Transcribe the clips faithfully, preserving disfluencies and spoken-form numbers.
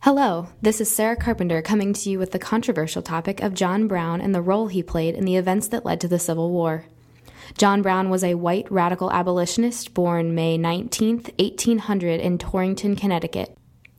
Hello, this is Sarah Carpenter coming to you with the controversial topic of John Brown and the role he played in the events that led to the Civil War. John Brown was a white radical abolitionist born May nineteenth, eighteen hundred in Torrington, Connecticut.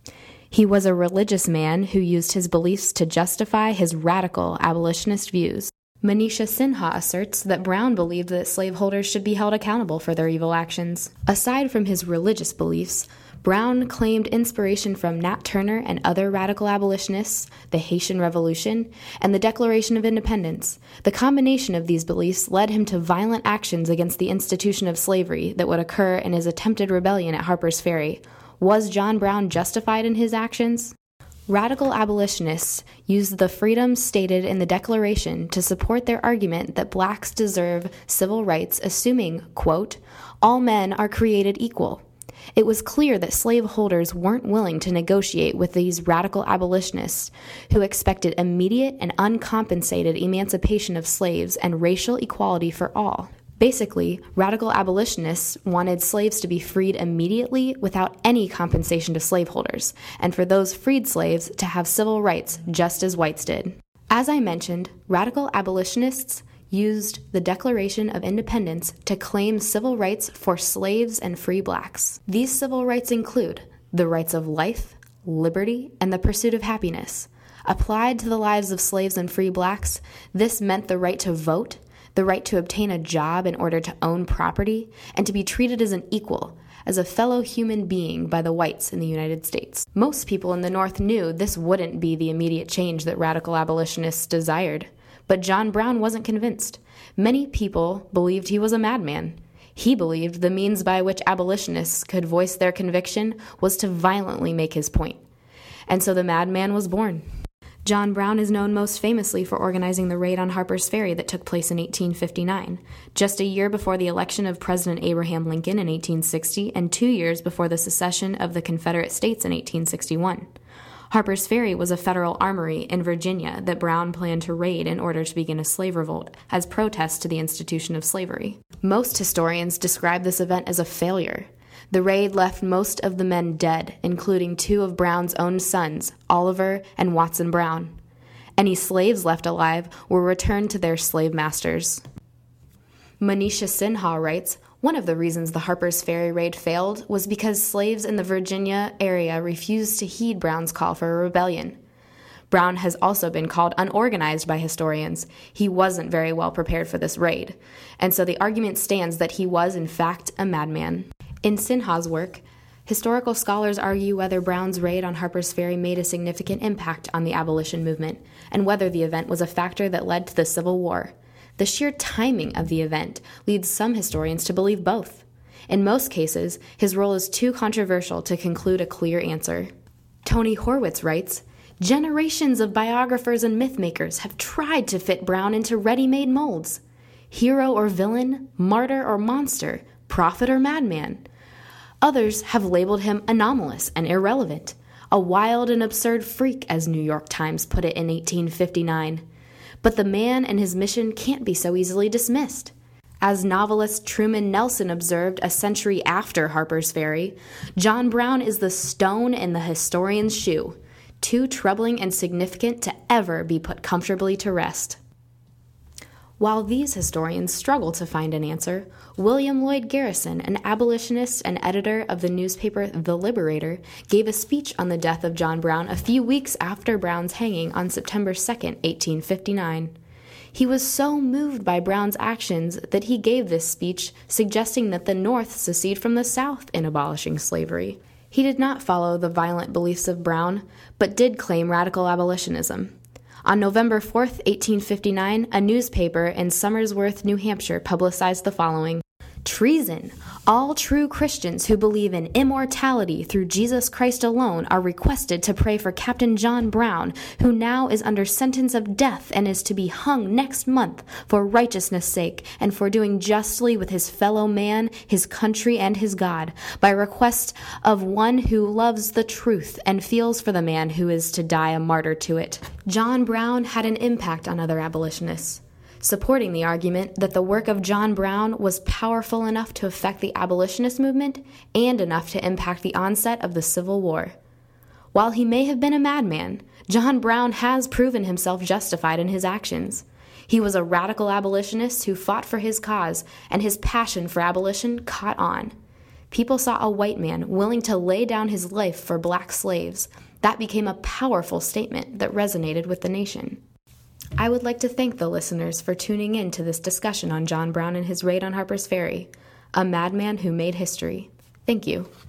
He was a religious man who used his beliefs to justify his radical abolitionist views. Manisha Sinha asserts that Brown believed that slaveholders should be held accountable for their evil actions. Aside from his religious beliefs, Brown claimed inspiration from Nat Turner and other radical abolitionists, the Haitian Revolution, and the Declaration of Independence. The combination of these beliefs led him to violent actions against the institution of slavery that would occur in his attempted rebellion at Harper's Ferry. Was John Brown justified in his actions? Radical abolitionists used the freedoms stated in the Declaration to support their argument that blacks deserve civil rights, assuming, quote, all men are created equal. It was clear that slaveholders weren't willing to negotiate with these radical abolitionists who expected immediate and uncompensated emancipation of slaves and racial equality for all. Basically, radical abolitionists wanted slaves to be freed immediately without any compensation to slaveholders, and for those freed slaves to have civil rights just as whites did. As I mentioned, radical abolitionists used the Declaration of Independence to claim civil rights for slaves and free blacks. These civil rights include the rights of life, liberty, and the pursuit of happiness. Applied to the lives of slaves and free blacks, this meant the right to vote, the right to obtain a job in order to own property, and to be treated as an equal, as a fellow human being by the whites in the United States. Most people in the North knew this wouldn't be the immediate change that radical abolitionists desired. But John Brown wasn't convinced. Many people believed he was a madman. He believed the means by which abolitionists could voice their conviction was to violently make his point. And so the madman was born. John Brown is known most famously for organizing the raid on Harper's Ferry that took place in eighteen fifty-nine, just a year before the election of President Abraham Lincoln in eighteen sixty and two years before the secession of the Confederate States in eighteen sixty-one. Harper's Ferry was a federal armory in Virginia that Brown planned to raid in order to begin a slave revolt as protest to the institution of slavery. Most historians describe this event as a failure. The raid left most of the men dead, including two of Brown's own sons, Oliver and Watson Brown. Any slaves left alive were returned to their slave masters. Manisha Sinha writes, one of the reasons the Harper's Ferry raid failed was because slaves in the Virginia area refused to heed Brown's call for a rebellion. Brown has also been called unorganized by historians. He wasn't very well prepared for this raid, and so the argument stands that he was, in fact, a madman. In Sinha's work, historical scholars argue whether Brown's raid on Harper's Ferry made a significant impact on the abolition movement, and whether the event was a factor that led to the Civil War. The sheer timing of the event leads some historians to believe both. In most cases, his role is too controversial to conclude a clear answer. Tony Horwitz writes, generations of biographers and mythmakers have tried to fit Brown into ready-made molds. Hero or villain, martyr or monster, prophet or madman. Others have labeled him anomalous and irrelevant, a wild and absurd freak, as New York Times put it in eighteen fifty-nine. But the man and his mission can't be so easily dismissed. As novelist Truman Nelson observed a century after Harper's Ferry, John Brown is the stone in the historian's shoe, too troubling and significant to ever be put comfortably to rest. While these historians struggle to find an answer, William Lloyd Garrison, an abolitionist and editor of the newspaper The Liberator, gave a speech on the death of John Brown a few weeks after Brown's hanging on September second, eighteen fifty-nine. He was so moved by Brown's actions that he gave this speech, suggesting that the North secede from the South in abolishing slavery. He did not follow the violent beliefs of Brown, but did claim radical abolitionism. On November fourth, eighteen fifty-nine, a newspaper in Somersworth, New Hampshire, publicized the following: treason. All true Christians who believe in immortality through Jesus Christ alone are requested to pray for Captain John Brown, who now is under sentence of death and is to be hung next month for righteousness' sake and for doing justly with his fellow man, his country, and his God, by request of one who loves the truth and feels for the man who is to die a martyr to it. John Brown had an impact on other abolitionists, supporting the argument that the work of John Brown was powerful enough to affect the abolitionist movement and enough to impact the onset of the Civil War. While he may have been a madman, John Brown has proven himself justified in his actions. He was a radical abolitionist who fought for his cause, and his passion for abolition caught on. People saw a white man willing to lay down his life for black slaves. That became a powerful statement that resonated with the nation. I would like to thank the listeners for tuning in to this discussion on John Brown and his raid on Harper's Ferry, a madman who made history. Thank you.